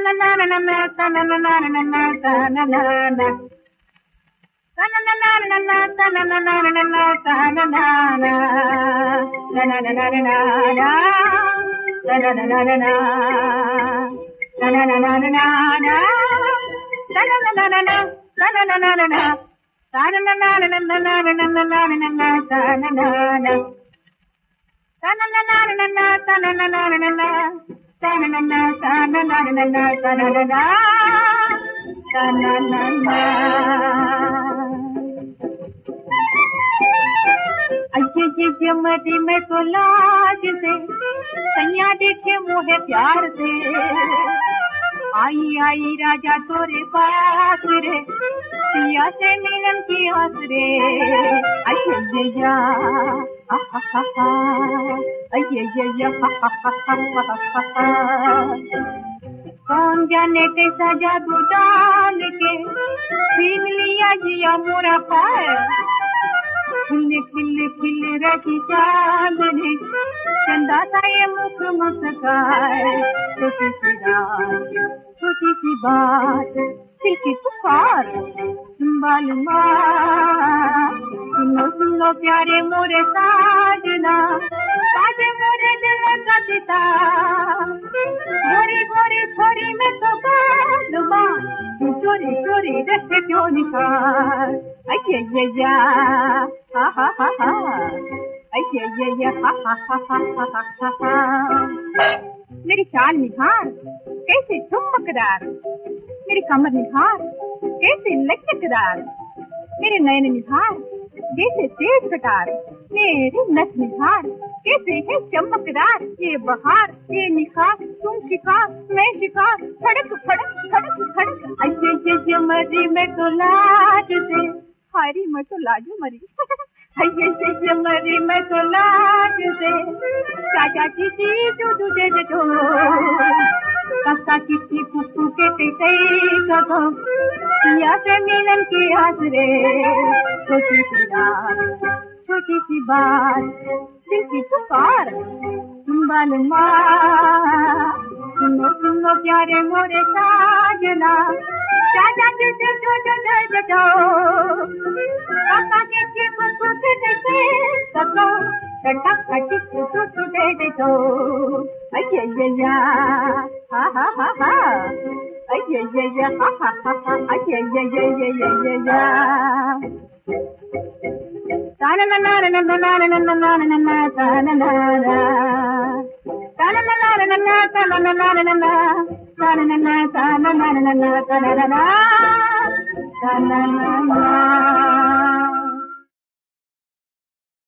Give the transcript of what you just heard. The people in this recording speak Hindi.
मरी में तो लाज से सैया देखे मोहे प्यार से आई आई राजा तोरे पास रे पिया से मिलन की आस रे अय्या कौन जाने कैसा जादू डाल के छीन लिया जिया मोरा पाए खिल खिल खिल रही चांदनी चंदा सा ये मुख मुस्काए छोटी सी रात छोटी सी बात दिल की पुकार संभाल सुनो सुनो प्यारे मोरे साजना आज मोरे दिल का सितार गोरी गोरी थोड़ी में तो बालुमा तू चोरी चोरी रखे क्यों निकाल अय्या हा हा हा हा अय्या हा हा हा हा हा मेरी चाल निहार कैसे चुम्बकदार मेरी कमर निहार कैसे लचकदार मेरे नयन निहार जैसे तेज कटार मेरी नस निहार कैसे है चमकदार ये बहार ये निखार तुम शिकार मैं शिकार फड़क फड़क फड़क फड़क अय्या मरी मैं तो लाज से हारी मैं तो लाजू मरी अय्या मरी मैं तो लाज से चाचा की दूध दे दो काका किसी कुकू के कई कहो पिया से मिलन की आस रे छोटी सी रात छोटी सी बात दिल की पुकार संभाल सुनो सुनो प्यारे मोरे साजना चाचा किसी दूध दे दो काका किसी कुकू के कहो टटा कटी दूध दे दो अय्या हा हा हा हा अय्या हा हा हा हा अय्या ताना ना ना ना ना ना ना ना ना ना ना ताना ना ना ताना ना ना ना ना ताना ना ना ना ना ताना ना ना ताना ना ना ना ताना ना ना ताना ना ना